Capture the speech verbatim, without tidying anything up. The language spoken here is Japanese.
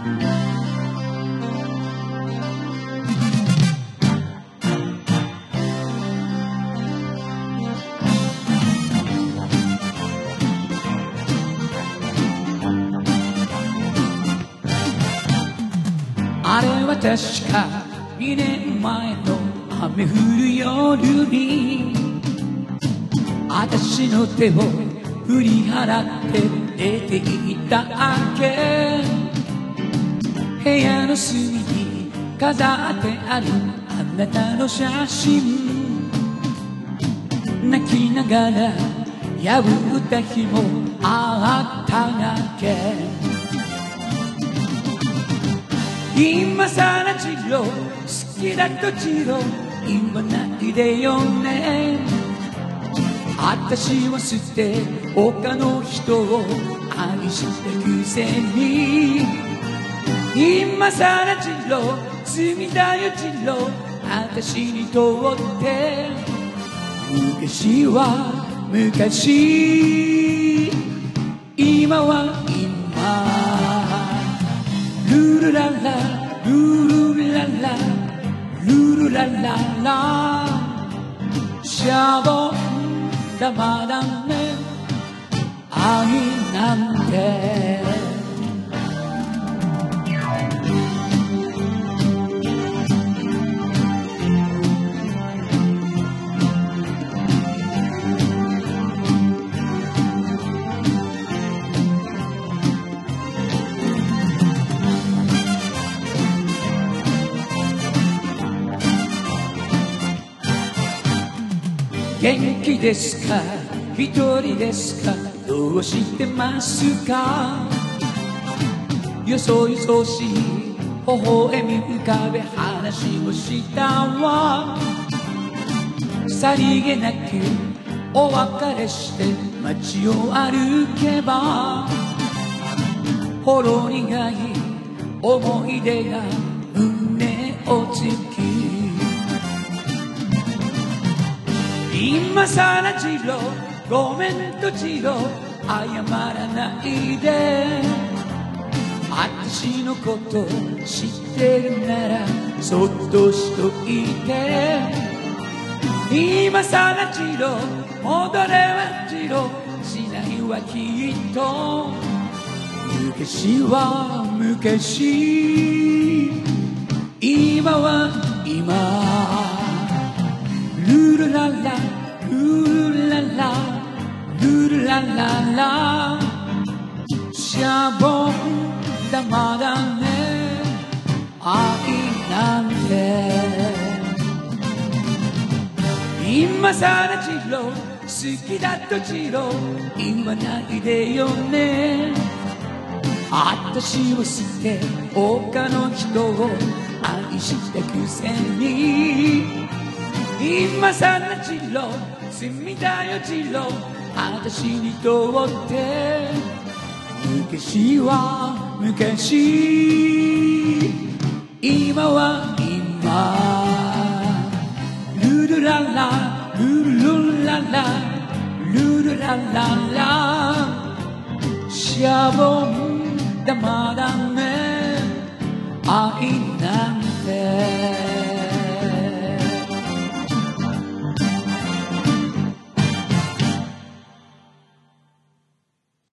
あれは確かにねんまえの雨降る夜に私の手を振り払って出て行ったあけ、部屋の隅に飾ってあるあなたの写真、泣きながら破った日もあったがけ、今さらジロー好きだとジロー言わないでよね、私を捨て他の人を愛したくせに、今さらジロー罪だよジロー私にとって昔は昔今は今ルルララルルララルルラララシャボン玉だね愛なんて、元気ですか一人ですかどうしてますか、よそよそしい微笑み浮かべ話をしたわ、さりげなくお別れして街を歩けばほろ苦い思い出が胸を突き、今さらジローごめんとジロー謝らないで、私のこと知ってるならそっとしといて、今さらジロー戻れはジローしないわきっと、昔は昔今は今ルルララルルララルルラララシャボン玉だね愛なんて、今さらジロー好きだとジロー言わないでよね、私を捨て他の人を愛したくせに、今さらジロー罪だよジロー私にとって昔は昔今は今ルルララルルララルルラララシャボン玉だね愛なんて。